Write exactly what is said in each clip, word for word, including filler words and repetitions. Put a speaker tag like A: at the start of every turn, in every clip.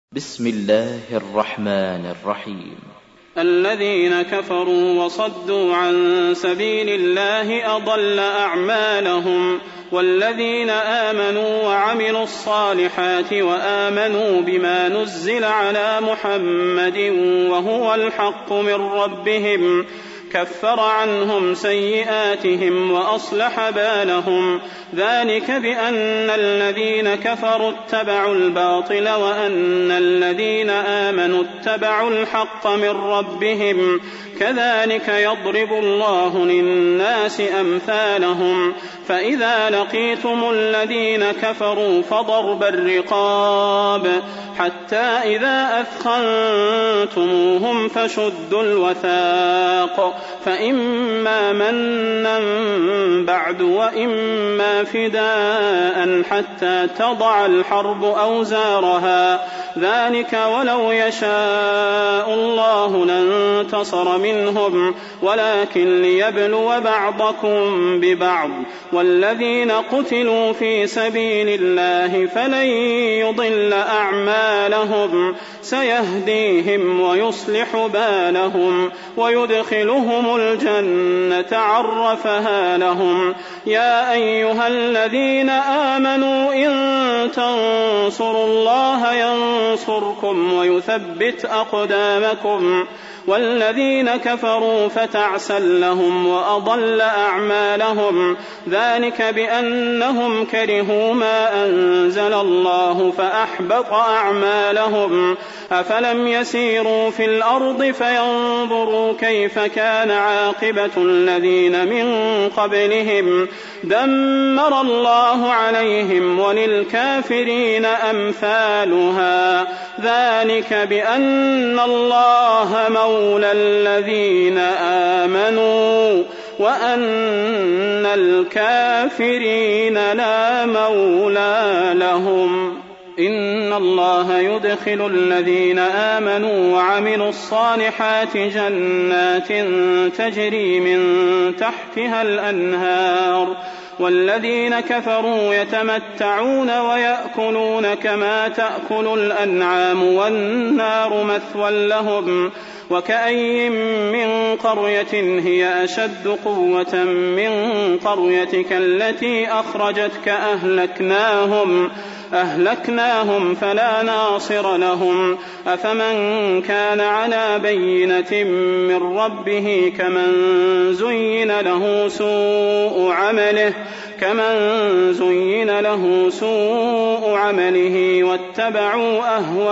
A: بسم الله الرحمن الرحيم.
B: الذين كفروا وصدوا عن سبيل الله أضل أعمالهم، والذين آمنوا وعملوا الصالحات وآمنوا بما نزل على محمد وهو الحق من ربهم كفر عنهم سيئاتهم وأصلح بالهم، ذلك بأن الذين كفروا اتبعوا الباطل وأن الذين آمنوا اتبعوا الحق من ربهم، كذلك يضرب الله للناس أمثالهم. فإذا لقيتم الذين كفروا فضرب الرقاب حتى إذا أثخنتموهم فشدوا الوثاق، فإما منا بعد وإما فداء حتى تضع الحرب أوزارها، ذلك ولو يشاء الله لانتصر منهم ولكن ليبلو بعضكم ببعض، والذين قتلوا في سبيل الله فلن يضل أعمالهم، سيهديهم ويصلح بالهم ويدخلهم الجنة عرفها لهم. يا أيها الذين آمنوا إن تنصروا الله ينصركم ويثبت أقدامكم، والذين كفروا فتعسا لهم وأضل أعمالهم، ذلك بأنهم كرهوا ما أنزل الله فأحبط أعمالهم. أفلم يسيروا في الأرض فينظروا كيف كان عاقبة الذين من قبلهم، دمر الله عليهم وللكافرين أمثالها، ذلك بأن الله مولى الذين آمنوا وأن الكافرين لا مولى لهم. إن الله يدخل الذين آمنوا وعملوا الصالحات جنات تجري من تحتها الأنهار، والذين كفروا يتمتعون ويأكلون كما تأكل الأنعام والنار مثوى لهم. وكأي من قرية هي أشد قوة من قريتك التي أخرجتك أهلكناهم أهلكناهم فلا ناصر لهم. أفمن كان على بينة من ربه كمن زين له سوء عمله كمن زين له سوء عمله واتبعوا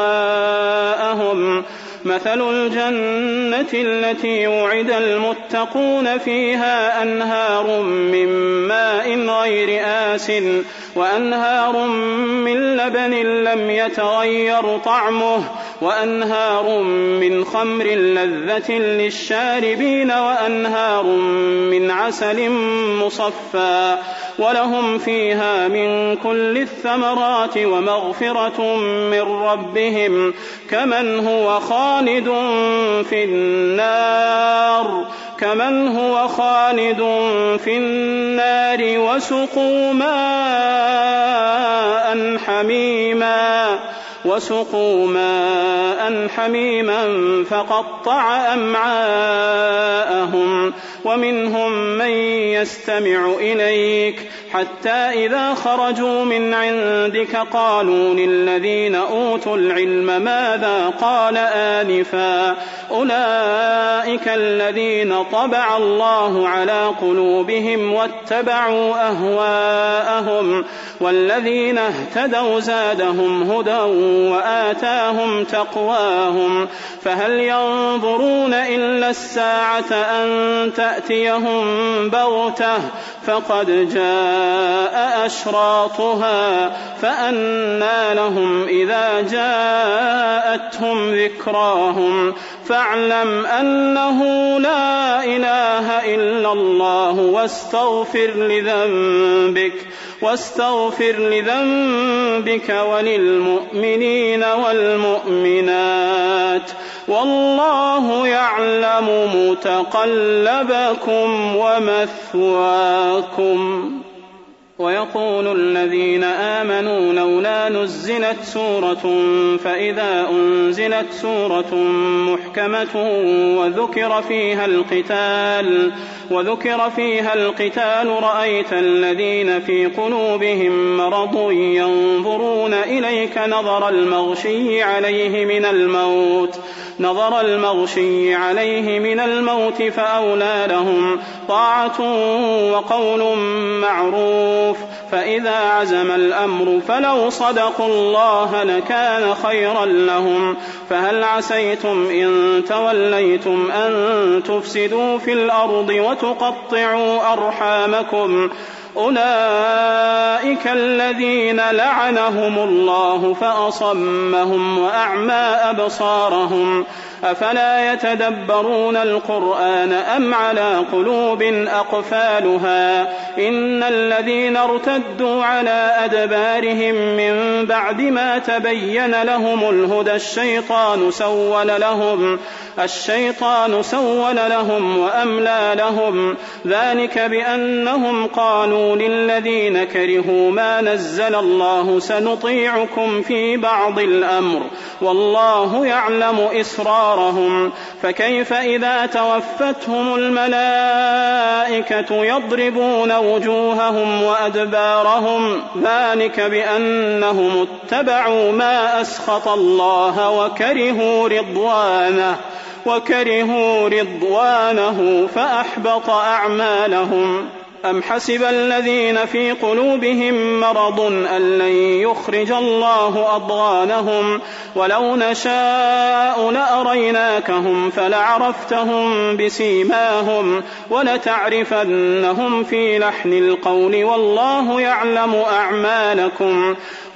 B: أهواءهم. مثل الجنة التي وعد المتقون فيها أنهار من ماء غير آسٍ وأنهار من لبن لم يتغير طعمه وأنهار من خمر لذة للشاربين وأنهار من عسل مصفى، ولهم فيها من كل الثمرات ومغفرة من ربهم، كمن هو خالد في النار كمن هو خالد في النار وسقوا ماء حميما وسقوا ماء حميما فقطع أمعاءهم. ومنهم من يستمع إليك حتى إذا خرجوا من عندك قالوا للذين أوتوا العلم ماذا قال آنفا، أولئك الذين طبع الله على قلوبهم واتبعوا أهواءهم، والذين اهتدوا زادهم هدى وآتاهم تقواهم. فهل ينظرون إلا الساعة أن تأتيهم بغتة فقد جاء أشراطها، فأنى لهم إذا جاءتهم ذكراهم. فاعلم أنه لا إله إلا الله واستغفر لذنبك واستغفر لذنبك وللمؤمنين والمؤمنات، والله يعلم متقلبكم ومثواكم. ويقول الذين آمنوا لولا نزلت سورة فإذا أنزلت سورة محكمة وذكر فيها القتال وذكر فيها القتال رأيت الذين في قلوبهم مرض ينظرون إليك نظر المغشي عليه من الموت نظر المغشي عليه من الموت فأولى لهم طاعة وقول معروف فإذا عزم الأمر فلو صدقوا الله لكان خيرا لهم فهل عسيتم إن توليتم أن تفسدوا في الأرض وتقطعوا أرحامكم أولئك الذين لعنهم الله فأصمهم وأعمى أبصارهم أفلا يتدبرون القرآن أم على قلوب أقفالها إن الذين ارتدوا على أدبارهم من بعد ما تبين لهم الهدى الشيطان سول لهم الشيطان سول لهم وأملى لهم ذلك بأنهم قالوا للذين كرهوا ما نزل الله سنطيعكم في بعض الأمر والله يعلم إسرارهم فكيف إذا توفتهم الملائكة يضربون وجوههم وأدبارهم ذلك بأنهم اتبعوا ما أسخط الله وكرهوا رضوانه وكرهوا رضوانه فأحبط أعمالهم أم حسب الذين في قلوبهم مرض أن لن يخرج الله أضغانهم ولو نشاء لأريناكهم فلعرفتهم بسيماهم ولتعرفنهم في لحن القول والله يعلم أعمالكم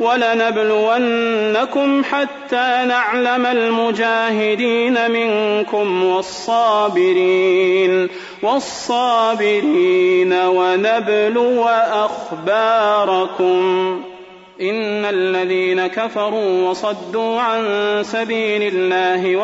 B: ولنبلونكم حتى نعلم المجاهدين منكم والصابرين والصابرين ونبلو أخباركم إن الذين كفروا وصدوا عن سبيل الله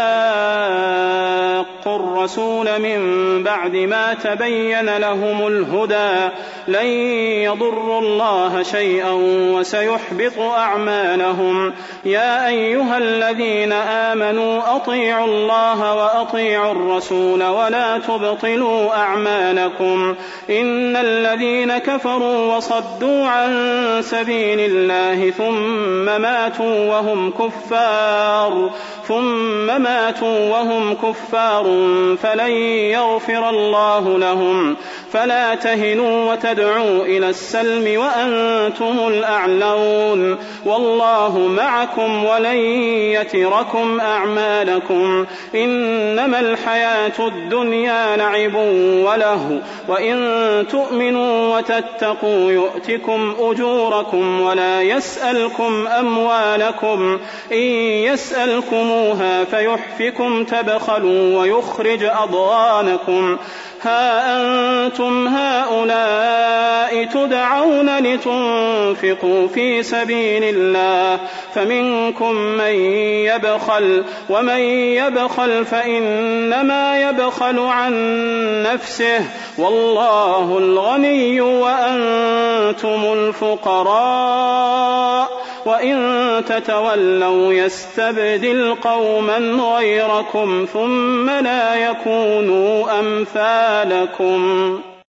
B: وشاقوا الرسول من بعد ما تبين لهم الهدى لن يضروا الله شيئا وسيحبط أعمالهم يا أيها الذين آمنوا أطيعوا الله وأطيعوا الرسول ولا تبطلوا أعمالكم إن الذين كفروا وصدوا عن سبيل الله ثم ماتوا وهم كفار ثم ماتوا وهم كفار فلن يغفر الله لهم فلا تهنوا وتدعوا إلى السلم وأنتم الأعلون والله معكم ولن يتركم أعمالكم إنما الحياة الدنيا لعب وله وإن تؤمنوا وتتقوا يؤتكم أجوركم ولا يسألكم أموالكم إن يسألكموها فيحفكم تبخلوا ويخرج أضغانكم ها أنتم هؤلاء تدعون لتنفقوا في سبيل الله فمنكم من يبخل ومن يبخل فإنما يبخل عن نفسه والله الغني وأنتم الفقراء وإن تتولوا يستبدل قوما غيركم ثم لا يكونوا أمثالكم